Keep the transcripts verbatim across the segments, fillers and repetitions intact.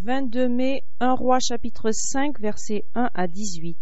vingt-deux mai, un roi chapitre cinq, versets un à dix-huit.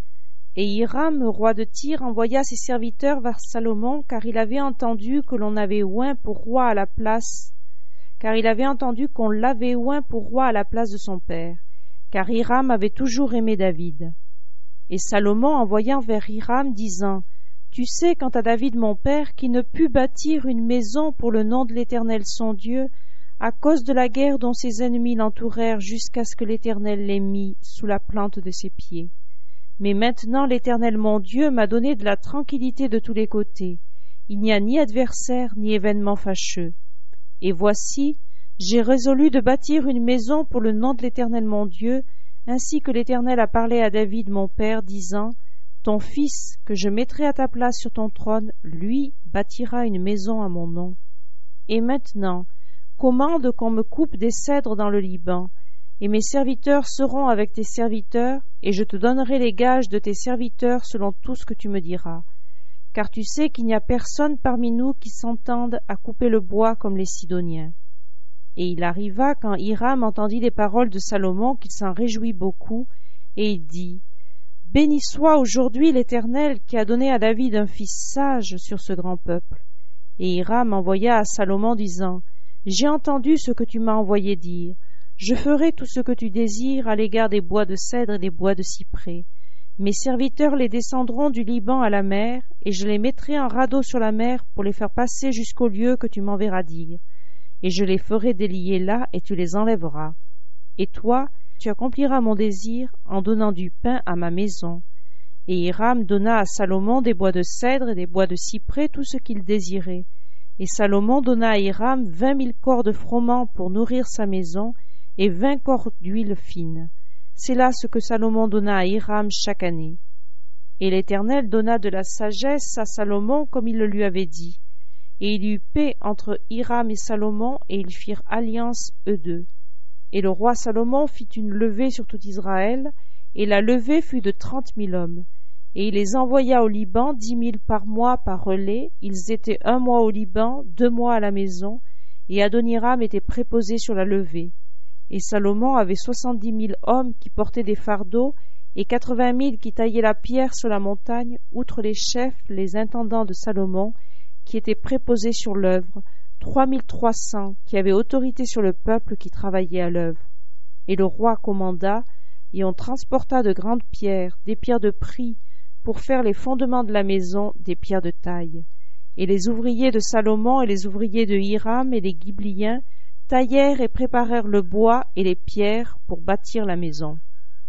Et Hiram, roi de Tyr, envoya ses serviteurs vers Salomon, car il avait entendu que l'on avait oint pour roi à la place, car il avait entendu qu'on l'avait oint pour roi à la place de son père, car Hiram avait toujours aimé David. Et Salomon envoya vers Hiram, disant: Tu sais, quant à David mon père, qui ne put bâtir une maison pour le nom de l'Éternel son Dieu, à cause de la guerre dont ses ennemis l'entourèrent, jusqu'à ce que l'Éternel l'ait mis sous la plante de ses pieds. Mais maintenant l'Éternel mon Dieu m'a donné de la tranquillité de tous les côtés. Il n'y a ni adversaire, ni événement fâcheux. Et voici, j'ai résolu de bâtir une maison pour le nom de l'Éternel mon Dieu, ainsi que l'Éternel a parlé à David mon père, disant: Ton fils, que je mettrai à ta place sur ton trône, lui bâtira une maison à mon nom. Et maintenant, commande qu'on me coupe des cèdres dans le Liban, et mes serviteurs seront avec tes serviteurs, et je te donnerai les gages de tes serviteurs selon tout ce que tu me diras. Car tu sais qu'il n'y a personne parmi nous qui s'entende à couper le bois comme les Sidoniens. Et il arriva, quand Hiram entendit les paroles de Salomon, qu'il s'en réjouit beaucoup, et il dit: Béni soit aujourd'hui l'Éternel qui a donné à David un fils sage sur ce grand peuple. Et Hiram envoya à Salomon, disant: J'ai entendu ce que tu m'as envoyé dire. Je ferai tout ce que tu désires à l'égard des bois de cèdre et des bois de cyprès. Mes serviteurs les descendront du Liban à la mer, et je les mettrai en radeau sur la mer pour les faire passer jusqu'au lieu que tu m'enverras dire. Et je les ferai délier là, et tu les enlèveras. Et toi, tu accompliras mon désir en donnant du pain à ma maison. Et Hiram donna à Salomon des bois de cèdre et des bois de cyprès, tout ce qu'il désirait. Et Salomon donna à Hiram vingt mille corps de froment pour nourrir sa maison, et vingt corps d'huile fine. C'est là ce que Salomon donna à Hiram chaque année. Et l'Éternel donna de la sagesse à Salomon comme il le lui avait dit. Et il y eut paix entre Hiram et Salomon, et ils firent alliance eux deux. Et le roi Salomon fit une levée sur tout Israël, et la levée fut de trente mille hommes. Et il les envoya au Liban, dix mille par mois par relais. Ils étaient un mois au Liban, deux mois à la maison, et Adoniram était préposé sur la levée. Et Salomon avait soixante-dix mille hommes qui portaient des fardeaux, et quatre-vingt mille qui taillaient la pierre sur la montagne, outre les chefs, les intendants de Salomon, qui étaient préposés sur l'œuvre, trois mille trois cents qui avaient autorité sur le peuple qui travaillait à l'œuvre. Et le roi commanda, et on transporta de grandes pierres, des pierres de prix, pour faire les fondements de la maison, des pierres de taille. Et les ouvriers de Salomon et les ouvriers de Hiram et les Ghibliens taillèrent et préparèrent le bois et les pierres pour bâtir la maison.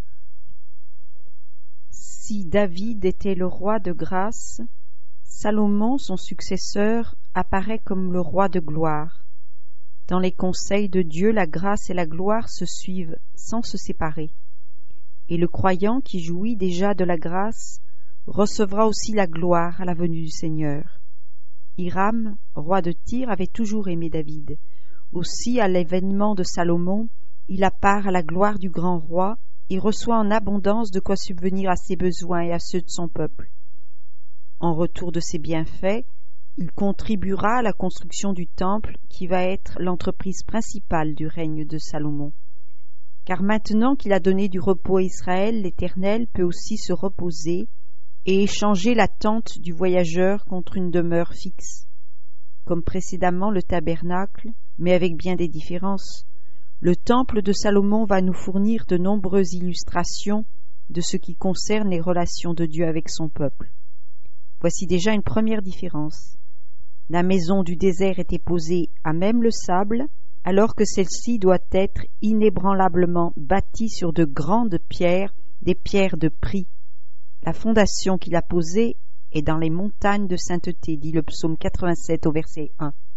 Si David était le roi de grâce, Salomon, son successeur, apparaît comme le roi de gloire. Dans les conseils de Dieu, la grâce et la gloire se suivent sans se séparer. Et le croyant qui jouit déjà de la grâce recevra aussi la gloire à la venue du Seigneur. Hiram, roi de Tyr, avait toujours aimé David. Aussi, à l'événement de Salomon, il a part à la gloire du grand roi et reçoit en abondance de quoi subvenir à ses besoins et à ceux de son peuple. En retour de ses bienfaits, il contribuera à la construction du temple qui va être l'entreprise principale du règne de Salomon. Car maintenant qu'il a donné du repos à Israël, l'Éternel peut aussi se reposer et échanger la tente du voyageur contre une demeure fixe. Comme précédemment le tabernacle, mais avec bien des différences, le temple de Salomon va nous fournir de nombreuses illustrations de ce qui concerne les relations de Dieu avec son peuple. Voici déjà une première différence. La maison du désert était posée à même le sable, alors que celle-ci doit être inébranlablement bâtie sur de grandes pierres, des pierres de prix. La fondation qu'il a posée est dans les montagnes de sainteté, dit le psaume quatre-vingt-sept au verset un.